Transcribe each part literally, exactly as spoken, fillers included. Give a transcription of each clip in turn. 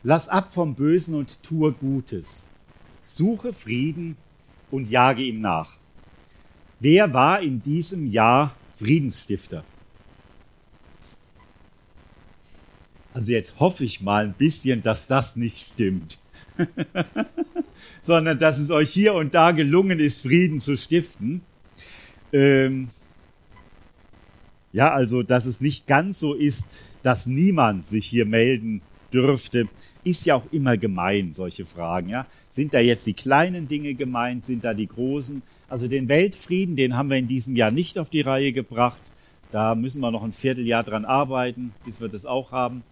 Lass ab vom Bösen und tue Gutes. Suche Frieden und jage ihm nach. Wer war in diesem Jahr Friedensstifter? Also jetzt hoffe ich mal ein bisschen, dass das nicht stimmt, sondern dass es euch hier und da gelungen ist, Frieden zu stiften. Ähm ja, also dass es nicht ganz so ist, dass niemand sich hier melden dürfte, ist ja auch immer gemein, solche Fragen. Ja? Sind da jetzt die kleinen Dinge gemeint, sind da die großen? Also den Weltfrieden, den haben wir in diesem Jahr nicht auf die Reihe gebracht. Da müssen wir noch ein Vierteljahr dran arbeiten, bis wir das auch haben.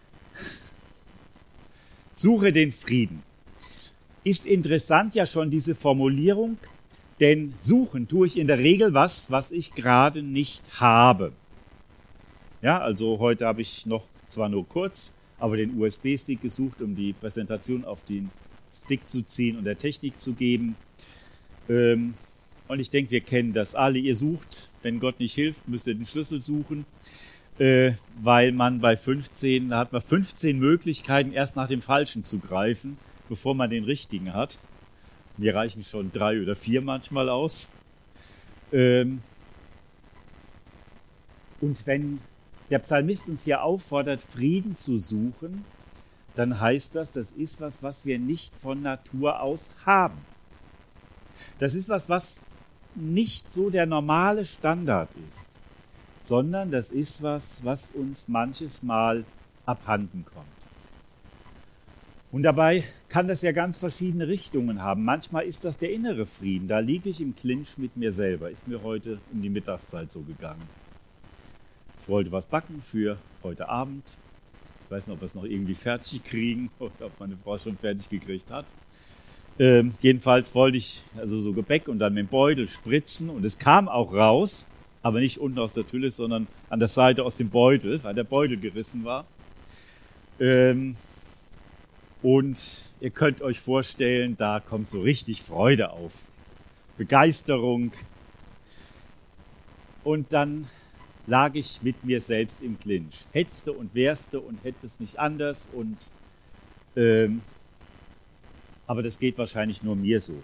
Suche den Frieden. Ist interessant ja schon diese Formulierung, denn suchen tue ich in der Regel was, was ich gerade nicht habe. Ja, also heute habe ich noch zwar nur kurz, aber den U S B-Stick gesucht, um die Präsentation auf den Stick zu ziehen und der Technik zu geben. Ähm, und ich denke, wir kennen das alle. Ihr sucht, wenn Gott nicht hilft, müsst ihr den Schlüssel suchen, äh, weil man bei fünfzehn, da hat man fünfzehn Möglichkeiten, erst nach dem Falschen zu greifen, bevor man den richtigen hat. Mir reichen schon drei oder vier manchmal aus. Ähm, und wenn der Psalmist uns hier auffordert, Frieden zu suchen, dann heißt das, das ist was, was wir nicht von Natur aus haben. Das ist was, was nicht so der normale Standard ist, sondern das ist was, was uns manches Mal abhanden kommt. Und dabei kann das ja ganz verschiedene Richtungen haben. Manchmal ist das der innere Frieden, da liege ich im Clinch mit mir selber, ist mir heute um die Mittagszeit so gegangen. Ich wollte was backen für heute Abend. Ich weiß nicht, ob wir es noch irgendwie fertig kriegen oder ob meine Frau schon fertig gekriegt hat. Ähm, jedenfalls wollte ich also so Gebäck und dann mit dem Beutel spritzen und es kam auch raus, aber nicht unten aus der Tülle, sondern an der Seite aus dem Beutel, weil der Beutel gerissen war. Ähm, und ihr könnt euch vorstellen, da kommt so richtig Freude auf, Begeisterung. Und dann lag ich mit mir selbst im Clinch. Hetzte und wehrste und hätte es nicht anders. Und, ähm, aber das geht wahrscheinlich nur mir so.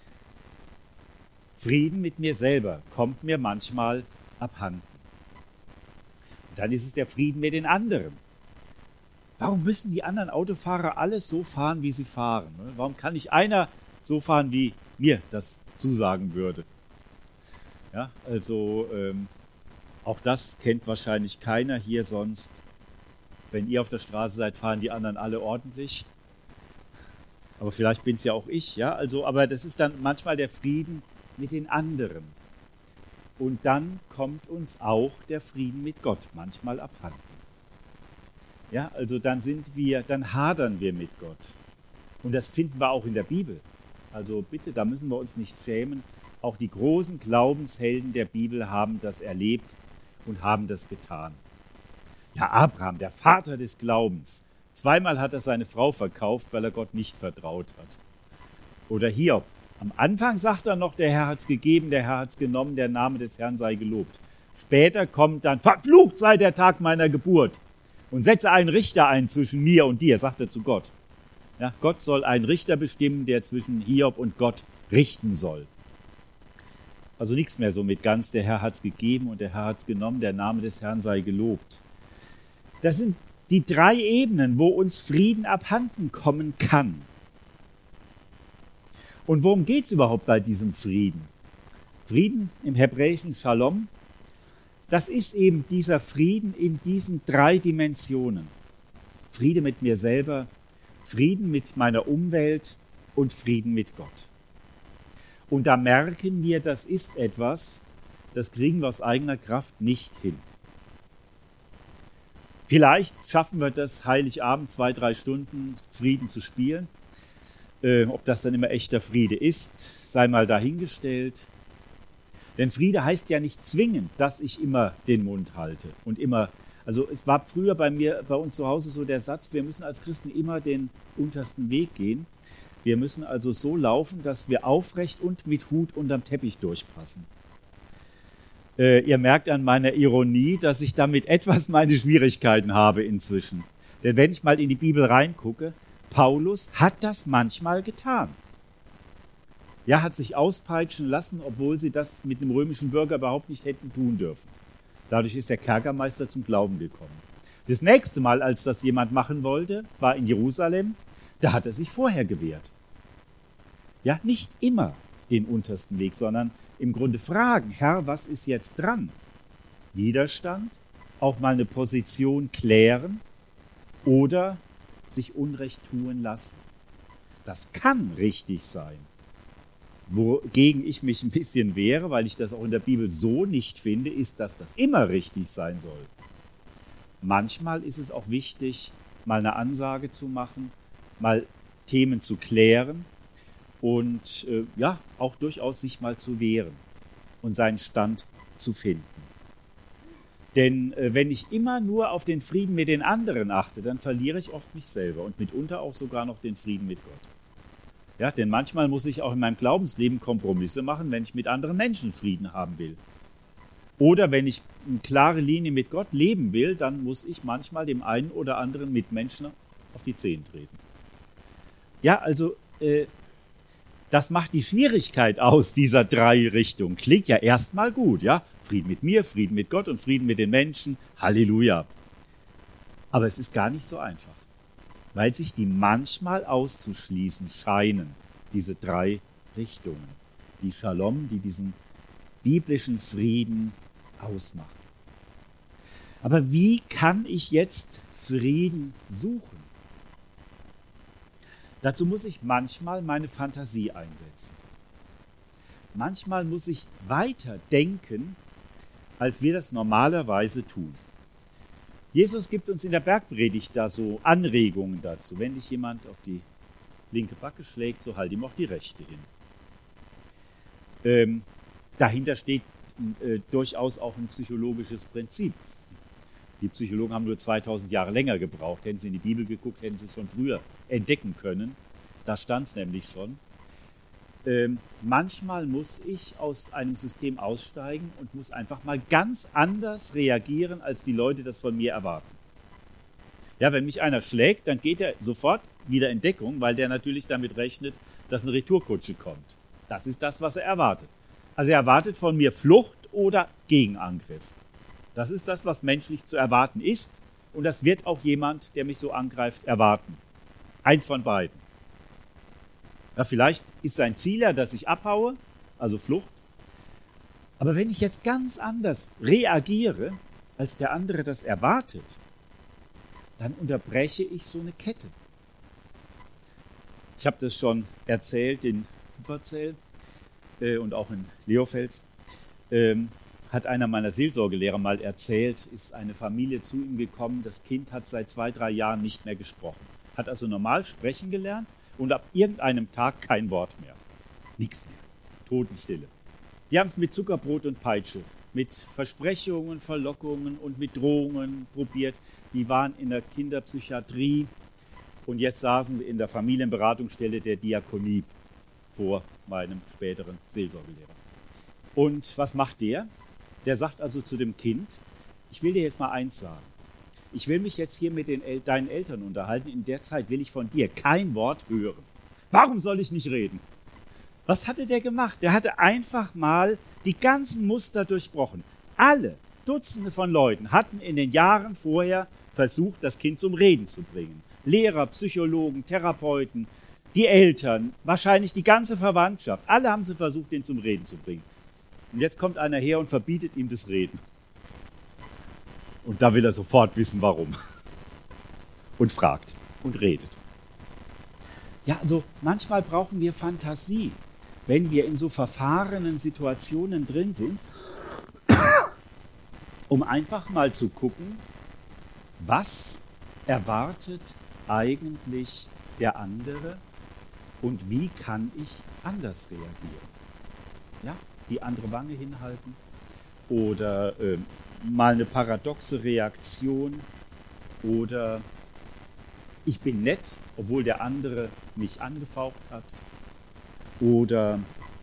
Frieden mit mir selber kommt mir manchmal abhanden. Und dann ist es der Frieden mit den anderen. Warum müssen die anderen Autofahrer alles so fahren, wie sie fahren? Warum kann nicht einer so fahren, wie mir das zusagen würde? Ja, also ähm, auch das kennt wahrscheinlich keiner hier sonst. Wenn ihr auf der Straße seid, fahren die anderen alle ordentlich. Aber vielleicht bin es ja auch ich, ja. Also, aber das ist dann manchmal der Frieden mit den anderen. Und dann kommt uns auch der Frieden mit Gott manchmal abhanden. Ja, also dann sind wir, dann hadern wir mit Gott. Und das finden wir auch in der Bibel. Also bitte, da müssen wir uns nicht schämen. Auch die großen Glaubenshelden der Bibel haben das erlebt und haben das getan. Ja, Abraham, der Vater des Glaubens. Zweimal hat er seine Frau verkauft, weil er Gott nicht vertraut hat. Oder Hiob. Am Anfang sagt er noch, der Herr hat es gegeben, der Herr hat es genommen, der Name des Herrn sei gelobt. Später kommt dann, verflucht sei der Tag meiner Geburt. Und setze einen Richter ein zwischen mir und dir, sagt er zu Gott. Ja, Gott soll einen Richter bestimmen, der zwischen Hiob und Gott richten soll. Also nichts mehr so mit ganz, der Herr hat es gegeben und der Herr hat es genommen, der Name des Herrn sei gelobt. Das sind die drei Ebenen, wo uns Frieden abhanden kommen kann. Und worum geht es überhaupt bei diesem Frieden? Frieden im Hebräischen Shalom, das ist eben dieser Frieden in diesen drei Dimensionen. Friede mit mir selber, Frieden mit meiner Umwelt und Frieden mit Gott. Und da merken wir, das ist etwas, das kriegen wir aus eigener Kraft nicht hin. Vielleicht schaffen wir das Heiligabend zwei, drei Stunden Frieden zu spielen. Äh, ob das dann immer echter Friede ist, sei mal dahingestellt. Denn Friede heißt ja nicht zwingend, dass ich immer den Mund halte und immer. Also es war früher bei mir, bei uns zu Hause so der Satz, wir müssen als Christen immer den untersten Weg gehen. Wir müssen also so laufen, dass wir aufrecht und mit Hut unterm Teppich durchpassen. Äh, ihr merkt an meiner Ironie, dass ich damit etwas meine Schwierigkeiten habe inzwischen. Denn wenn ich mal in die Bibel reingucke, Paulus hat das manchmal getan. Ja, hat sich auspeitschen lassen, obwohl sie das mit einem römischen Bürger überhaupt nicht hätten tun dürfen. Dadurch ist der Kerkermeister zum Glauben gekommen. Das nächste Mal, als das jemand machen wollte, war in Jerusalem. Da hat er sich vorher gewehrt. Ja, nicht immer den untersten Weg, sondern im Grunde fragen, Herr, was ist jetzt dran? Widerstand, auch mal eine Position klären oder sich Unrecht tun lassen. Das kann richtig sein. Wogegen ich mich ein bisschen wehre, weil ich das auch in der Bibel so nicht finde, ist, dass das immer richtig sein soll. Manchmal ist es auch wichtig, mal eine Ansage zu machen, mal Themen zu klären und äh, ja, auch durchaus sich mal zu wehren und seinen Stand zu finden. Denn äh, wenn ich immer nur auf den Frieden mit den anderen achte, dann verliere ich oft mich selber und mitunter auch sogar noch den Frieden mit Gott. Ja, denn manchmal muss ich auch in meinem Glaubensleben Kompromisse machen, wenn ich mit anderen Menschen Frieden haben will. Oder wenn ich eine klare Linie mit Gott leben will, dann muss ich manchmal dem einen oder anderen Mitmenschen auf die Zehen treten. Ja, also äh, das macht die Schwierigkeit aus dieser drei Richtungen. Klingt ja erstmal gut, ja? Frieden mit mir, Frieden mit Gott und Frieden mit den Menschen. Halleluja. Aber es ist gar nicht so einfach, weil sich die manchmal auszuschließen scheinen, diese drei Richtungen. Die Shalom, die diesen biblischen Frieden ausmachen. Aber wie kann ich jetzt Frieden suchen? Dazu muss ich manchmal meine Fantasie einsetzen. Manchmal muss ich weiter denken, als wir das normalerweise tun. Jesus gibt uns in der Bergpredigt da so Anregungen dazu. Wenn dich jemand auf die linke Backe schlägt, so halt ihm auch die rechte hin. Ähm, dahinter steht äh, durchaus auch ein psychologisches Prinzip. Die Psychologen haben nur zweitausend Jahre länger gebraucht. Hätten sie in die Bibel geguckt, hätten sie es schon früher entdecken können. Da stand es nämlich schon. Ähm, manchmal muss ich aus einem System aussteigen und muss einfach mal ganz anders reagieren, als die Leute das von mir erwarten. Ja, wenn mich einer schlägt, dann geht er sofort wieder in Deckung, weil der natürlich damit rechnet, dass eine Retourkutsche kommt. Das ist das, was er erwartet. Also er erwartet von mir Flucht oder Gegenangriff. Das ist das, was menschlich zu erwarten ist. Und das wird auch jemand, der mich so angreift, erwarten. Eins von beiden. Ja, vielleicht ist sein Ziel ja, dass ich abhaue, also Flucht. Aber wenn ich jetzt ganz anders reagiere, als der andere das erwartet, dann unterbreche ich so eine Kette. Ich habe das schon erzählt in Wupperzell äh, und auch in Leofels. Ähm, hat einer meiner Seelsorgelehrer mal erzählt, ist eine Familie zu ihm gekommen, das Kind hat seit zwei, drei Jahren nicht mehr gesprochen. Hat also normal sprechen gelernt und ab irgendeinem Tag kein Wort mehr. Nichts mehr. Totenstille. Die haben es mit Zuckerbrot und Peitsche, mit Versprechungen, Verlockungen und mit Drohungen probiert. Die waren in der Kinderpsychiatrie und jetzt saßen sie in der Familienberatungsstelle der Diakonie vor meinem späteren Seelsorgelehrer. Und was macht der? Der sagt also zu dem Kind, ich will dir jetzt mal eins sagen. Ich will mich jetzt hier mit den El- deinen Eltern unterhalten. In der Zeit will ich von dir kein Wort hören. Warum soll ich nicht reden? Was hatte der gemacht? Der hatte einfach mal die ganzen Muster durchbrochen. Alle Dutzende von Leuten hatten in den Jahren vorher versucht, das Kind zum Reden zu bringen. Lehrer, Psychologen, Therapeuten, die Eltern, wahrscheinlich die ganze Verwandtschaft. Alle haben sie versucht, ihn zum Reden zu bringen. Und jetzt kommt einer her und verbietet ihm das Reden. Und da will er sofort wissen, warum. Und fragt und redet. Ja, also manchmal brauchen wir Fantasie, wenn wir in so verfahrenen Situationen drin sind, um einfach mal zu gucken, was erwartet eigentlich der andere und wie kann ich anders reagieren. Ja, die andere Wange hinhalten oder äh, mal eine paradoxe Reaktion oder ich bin nett, obwohl der andere mich angefaucht hat oder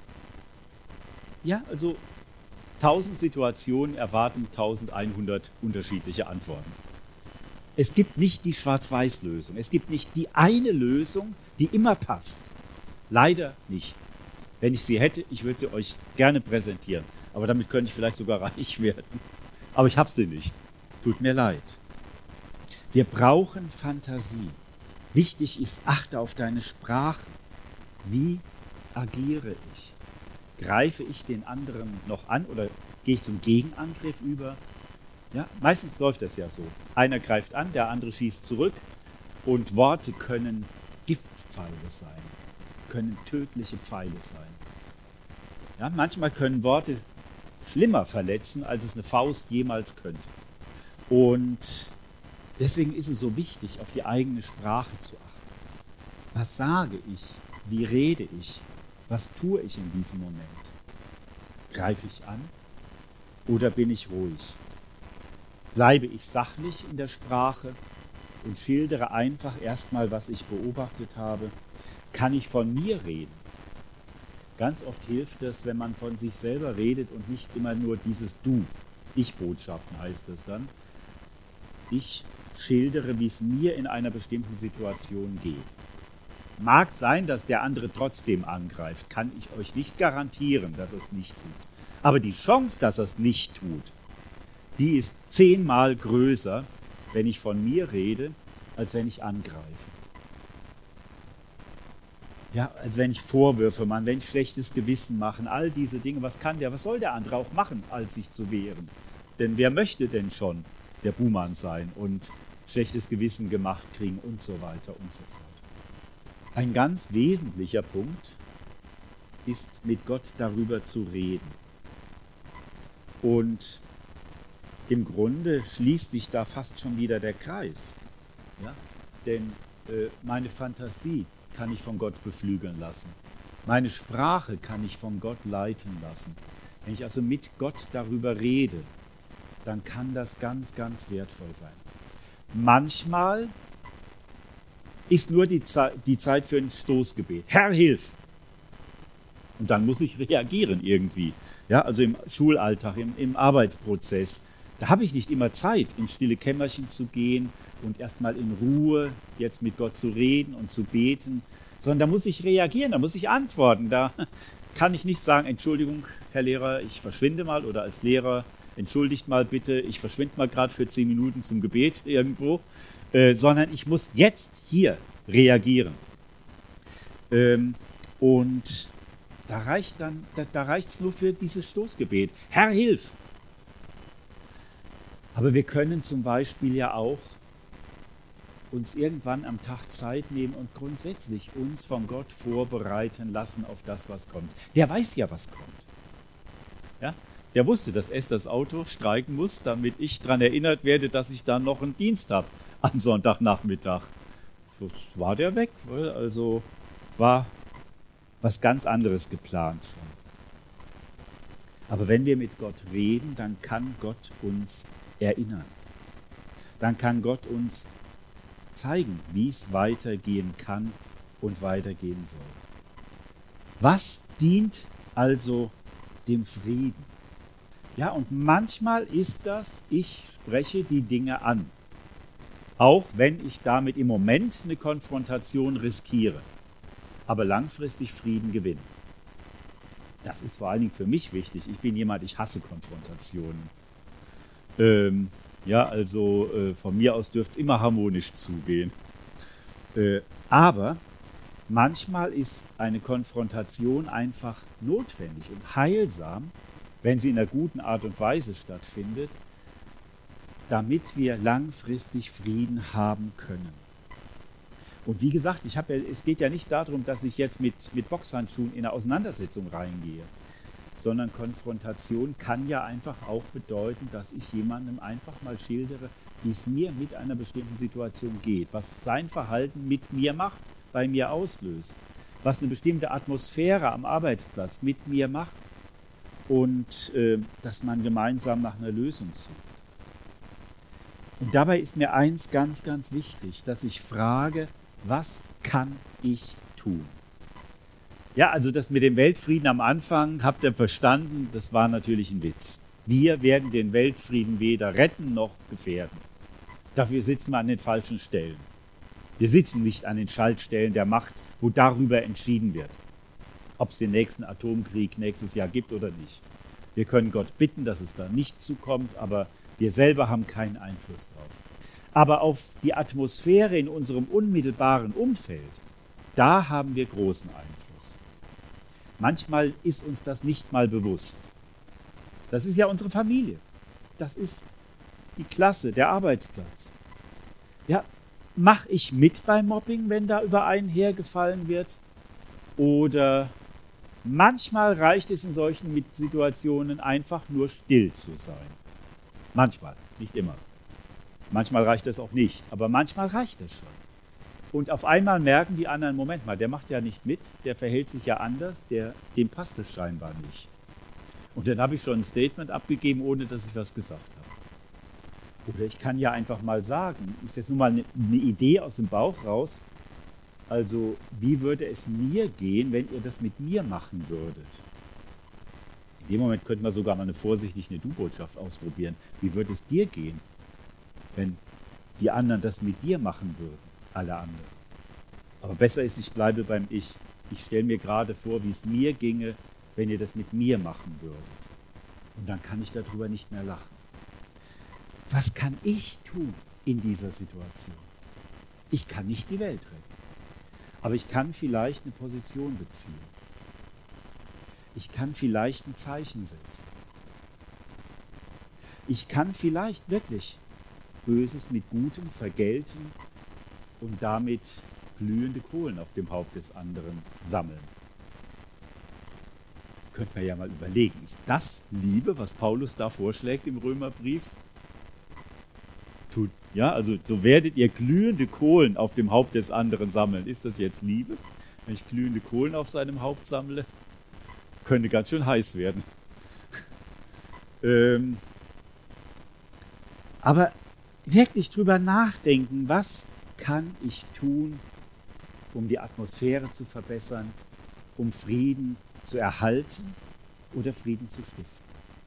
ja, also tausend Situationen erwarten tausendeinhundert unterschiedliche Antworten. Es gibt nicht die Schwarz-Weiß-Lösung. Es gibt nicht die eine Lösung, die immer passt. Leider nicht. Wenn ich sie hätte, ich würde sie euch gerne präsentieren. Aber damit könnte ich vielleicht sogar reich werden. Aber ich habe sie nicht. Tut mir leid. Wir brauchen Fantasie. Wichtig ist, achte auf deine Sprache. Wie agiere ich? Greife ich den anderen noch an oder gehe ich zum Gegenangriff über? Ja, meistens läuft das ja so. Einer greift an, der andere schießt zurück und Worte können Giftpfeile sein, können tödliche Pfeile sein. Ja, manchmal können Worte schlimmer verletzen, als es eine Faust jemals könnte. Und deswegen ist es so wichtig, auf die eigene Sprache zu achten. Was sage ich? Wie rede ich? Was tue ich in diesem Moment? Greife ich an oder bin ich ruhig? Bleibe ich sachlich in der Sprache und schildere einfach erstmal, was ich beobachtet habe? Kann ich von mir reden? Ganz oft hilft es, wenn man von sich selber redet und nicht immer nur dieses Du. Ich-Botschaften heißt es dann. Ich schildere, wie es mir in einer bestimmten Situation geht. Mag sein, dass der andere trotzdem angreift, kann ich euch nicht garantieren, dass er es nicht tut. Aber die Chance, dass er es nicht tut, die ist zehnmal größer, wenn ich von mir rede, als wenn ich angreife. Ja, als wenn ich Vorwürfe mache, wenn ich schlechtes Gewissen mache, all diese Dinge. Was kann der, was soll der andere auch machen, als sich zu wehren? Denn wer möchte denn schon der Buhmann sein und schlechtes Gewissen gemacht kriegen und so weiter und so fort. Ein ganz wesentlicher Punkt ist, mit Gott darüber zu reden. Und im Grunde schließt sich da fast schon wieder der Kreis. Ja? Denn äh, meine Fantasie kann ich von Gott beflügeln lassen. Meine Sprache kann ich von Gott leiten lassen. Wenn ich also mit Gott darüber rede, dann kann das ganz, ganz wertvoll sein. Manchmal ist nur die, Ze- die Zeit für ein Stoßgebet. Herr, hilf! Und dann muss ich reagieren irgendwie. Ja, also im Schulalltag, im, im Arbeitsprozess. Da habe ich nicht immer Zeit, ins stille Kämmerchen zu gehen und erstmal in Ruhe jetzt mit Gott zu reden und zu beten, sondern da muss ich reagieren, da muss ich antworten. Da kann ich nicht sagen, Entschuldigung, Herr Lehrer, ich verschwinde mal, oder als Lehrer, entschuldigt mal bitte, ich verschwinde mal gerade für zehn Minuten zum Gebet irgendwo, äh, sondern ich muss jetzt hier reagieren. Ähm, und da reicht dann, da, da reicht es nur für dieses Stoßgebet. Herr, hilf! Aber wir können zum Beispiel ja auch uns irgendwann am Tag Zeit nehmen und grundsätzlich uns von Gott vorbereiten lassen auf das, was kommt. Der weiß ja, was kommt. Ja? Der wusste, dass Esther das Auto streiken muss, damit ich daran erinnert werde, dass ich dann noch einen Dienst habe am Sonntagnachmittag. Das war der weg, also war was ganz anderes geplant schon. Aber wenn wir mit Gott reden, dann kann Gott uns erinnern. Dann kann Gott uns zeigen, wie es weitergehen kann und weitergehen soll. Was dient also dem Frieden? Ja, und manchmal ist das, ich spreche die Dinge an, auch wenn ich damit im Moment eine Konfrontation riskiere, aber langfristig Frieden gewinnen. Das ist vor allen Dingen für mich wichtig. Ich bin jemand, ich hasse Konfrontationen. Ähm, ja, also äh, von mir aus dürfte es immer harmonisch zugehen. Äh, aber manchmal ist eine Konfrontation einfach notwendig und heilsam, wenn sie in einer guten Art und Weise stattfindet, damit wir langfristig Frieden haben können. Und wie gesagt, ich hab ja, es geht ja nicht darum, dass ich jetzt mit, mit Boxhandschuhen in eine Auseinandersetzung reingehe, sondern Konfrontation kann ja einfach auch bedeuten, dass ich jemandem einfach mal schildere, wie es mir mit einer bestimmten Situation geht, was sein Verhalten mit mir macht, bei mir auslöst, was eine bestimmte Atmosphäre am Arbeitsplatz mit mir macht und äh, dass man gemeinsam nach einer Lösung sucht. Und dabei ist mir eins ganz, ganz wichtig, dass ich frage, was kann ich tun? Ja, also das mit dem Weltfrieden am Anfang, habt ihr verstanden, das war natürlich ein Witz. Wir werden den Weltfrieden weder retten noch gefährden. Dafür sitzen wir an den falschen Stellen. Wir sitzen nicht an den Schaltstellen der Macht, wo darüber entschieden wird, ob es den nächsten Atomkrieg nächstes Jahr gibt oder nicht. Wir können Gott bitten, dass es da nicht zukommt, aber wir selber haben keinen Einfluss drauf. Aber auf die Atmosphäre in unserem unmittelbaren Umfeld, da haben wir großen Einfluss. Manchmal ist uns das nicht mal bewusst. Das ist ja unsere Familie. Das ist die Klasse, der Arbeitsplatz. Ja, mache ich mit beim Mobbing, wenn da über einen hergefallen wird? Oder manchmal reicht es in solchen Situationen einfach nur still zu sein. Manchmal, nicht immer. Manchmal reicht es auch nicht, aber manchmal reicht es schon. Und auf einmal merken die anderen, Moment mal, der macht ja nicht mit, der verhält sich ja anders, der, dem passt es scheinbar nicht. Und dann habe ich schon ein Statement abgegeben, ohne dass ich was gesagt habe. Oder ich kann ja einfach mal sagen, ist jetzt nur mal eine, eine Idee aus dem Bauch raus, also wie würde es mir gehen, wenn ihr das mit mir machen würdet? In dem Moment könnten wir sogar mal eine vorsichtig eine Du-Botschaft ausprobieren. Wie würde es dir gehen, wenn die anderen das mit dir machen würden, alle anderen? Aber besser ist, ich bleibe beim Ich. Ich stelle mir gerade vor, wie es mir ginge, wenn ihr das mit mir machen würdet. Und dann kann ich darüber nicht mehr lachen. Was kann ich tun in dieser Situation? Ich kann nicht die Welt retten, aber ich kann vielleicht eine Position beziehen. Ich kann vielleicht ein Zeichen setzen. Ich kann vielleicht wirklich Böses mit Gutem vergelten und damit glühende Kohlen auf dem Haupt des anderen sammeln. Das könnte man ja mal überlegen. Ist das Liebe, was Paulus da vorschlägt im Römerbrief? Tut, ja, also so werdet ihr glühende Kohlen auf dem Haupt des anderen sammeln. Ist das jetzt Liebe, wenn ich glühende Kohlen auf seinem Haupt sammle? Könnte ganz schön heiß werden. ähm, aber wirklich drüber nachdenken, was kann ich tun, um die Atmosphäre zu verbessern, um Frieden zu erhalten oder Frieden zu stiften.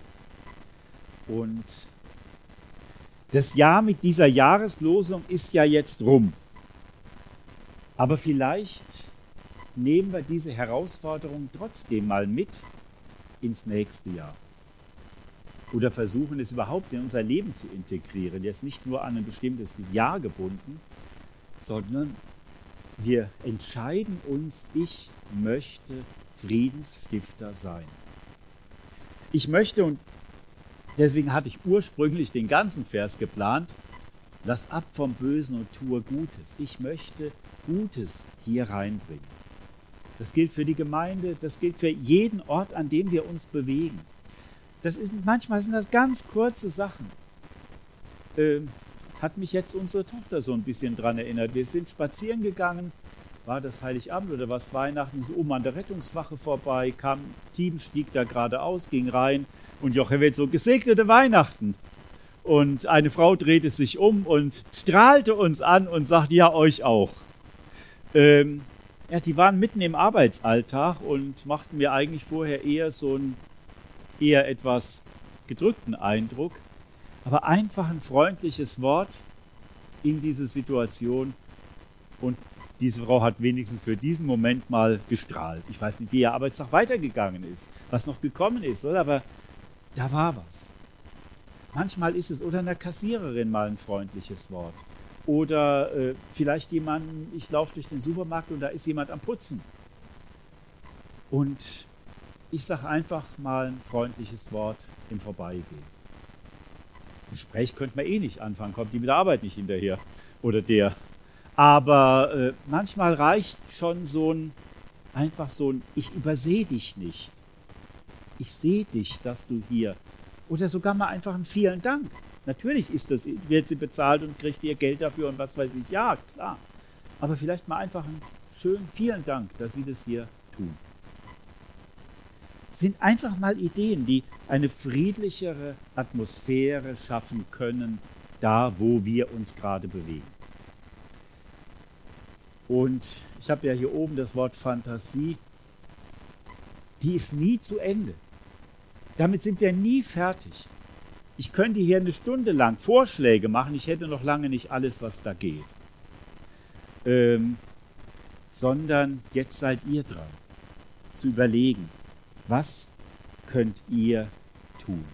Und das Jahr mit dieser Jahreslosung ist ja jetzt rum. Aber vielleicht nehmen wir diese Herausforderung trotzdem mal mit ins nächste Jahr. Oder versuchen es überhaupt in unser Leben zu integrieren. Jetzt nicht nur an ein bestimmtes Jahr gebunden, sondern wir entscheiden uns, ich möchte Friedensstifter sein. Ich möchte, und deswegen hatte ich ursprünglich den ganzen Vers geplant, lass ab vom Bösen und tue Gutes. Ich möchte Gutes hier reinbringen. Das gilt für die Gemeinde, das gilt für jeden Ort, an dem wir uns bewegen. Das ist, manchmal sind das ganz kurze Sachen. Ähm, hat mich jetzt unsere Tochter so ein bisschen dran erinnert. Wir sind spazieren gegangen, war das Heiligabend oder was Weihnachten, so oben an der Rettungswache vorbei, kam ein Team, stieg da geradeaus, ging rein und Jochen wird so, gesegnete Weihnachten. Und eine Frau drehte sich um und strahlte uns an und sagte, ja, euch auch. Ähm, ja, die waren mitten im Arbeitsalltag und machten mir eigentlich vorher eher so einen eher etwas gedrückten Eindruck. Aber einfach ein freundliches Wort in diese Situation. Und diese Frau hat wenigstens für diesen Moment mal gestrahlt. Ich weiß nicht, wie ihr Arbeitstag weitergegangen ist, was noch gekommen ist, oder? Aber da war was. Manchmal ist es, oder einer Kassiererin mal ein freundliches Wort. Oder äh, vielleicht jemanden, ich laufe durch den Supermarkt und da ist jemand am Putzen. Und ich sage einfach mal ein freundliches Wort im Vorbeigehen. Gespräch könnte man eh nicht anfangen, kommt die mit der Arbeit nicht hinterher oder der. Aber äh, manchmal reicht schon so ein, einfach so ein, ich übersehe dich nicht. Ich sehe dich, dass du hier. Oder sogar mal einfach ein vielen Dank. Natürlich ist das, wird sie bezahlt und kriegt ihr Geld dafür und was weiß ich. Ja, klar. Aber vielleicht mal einfach einen schönen vielen Dank, dass sie das hier tun. Es sind einfach mal Ideen, die eine friedlichere Atmosphäre schaffen können, da wo wir uns gerade bewegen. Und ich habe ja hier oben das Wort Fantasie, die ist nie zu Ende. Damit sind wir nie fertig. Ich könnte hier eine Stunde lang Vorschläge machen, ich hätte noch lange nicht alles, was da geht. Ähm, sondern jetzt seid ihr dran, zu überlegen, was könnt ihr tun?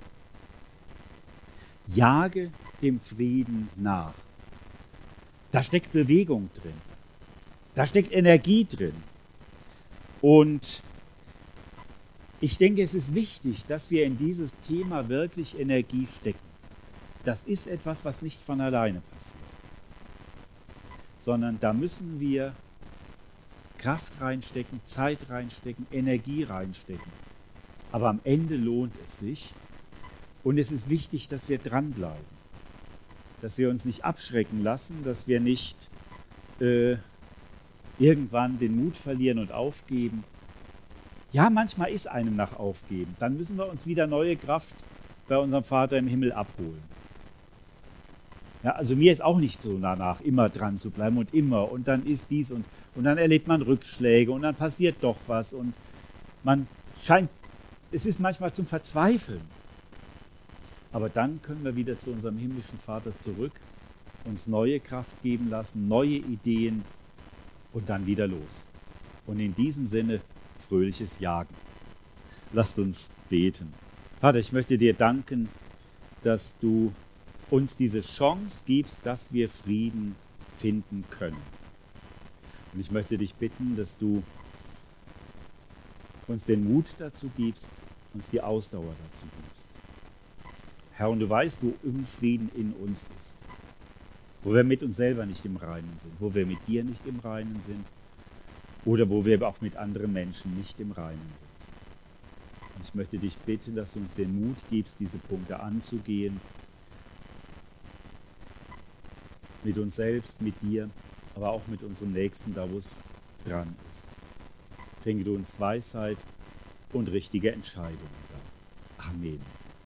Jage dem Frieden nach. Da steckt Bewegung drin. Da steckt Energie drin. Und ich denke, es ist wichtig, dass wir in dieses Thema wirklich Energie stecken. Das ist etwas, was nicht von alleine passiert. Sondern da müssen wir Kraft reinstecken, Zeit reinstecken, Energie reinstecken. Aber am Ende lohnt es sich. Und es ist wichtig, dass wir dranbleiben. Dass wir uns nicht abschrecken lassen, dass wir nicht äh, irgendwann den Mut verlieren und aufgeben. Ja, manchmal ist einem nach Aufgeben. Dann müssen wir uns wieder neue Kraft bei unserem Vater im Himmel abholen. Ja, also mir ist auch nicht so danach, immer dran zu bleiben und immer. Und dann ist dies und, und dann erlebt man Rückschläge und dann passiert doch was. Und man scheint, es ist manchmal zum Verzweifeln. Aber dann können wir wieder zu unserem himmlischen Vater zurück, uns neue Kraft geben lassen, neue Ideen und dann wieder los. Und in diesem Sinne fröhliches Jagen. Lasst uns beten. Vater, ich möchte dir danken, dass du uns diese Chance gibst, dass wir Frieden finden können. Und ich möchte dich bitten, dass du uns den Mut dazu gibst, uns die Ausdauer dazu gibst. Herr, und du weißt, wo Unfrieden in uns ist, wo wir mit uns selber nicht im Reinen sind, wo wir mit dir nicht im Reinen sind oder wo wir auch mit anderen Menschen nicht im Reinen sind. Und ich möchte dich bitten, dass du uns den Mut gibst, diese Punkte anzugehen, mit uns selbst, mit dir, aber auch mit unserem Nächsten, da wo es dran ist. Schenke du uns Weisheit und richtige Entscheidungen. Amen.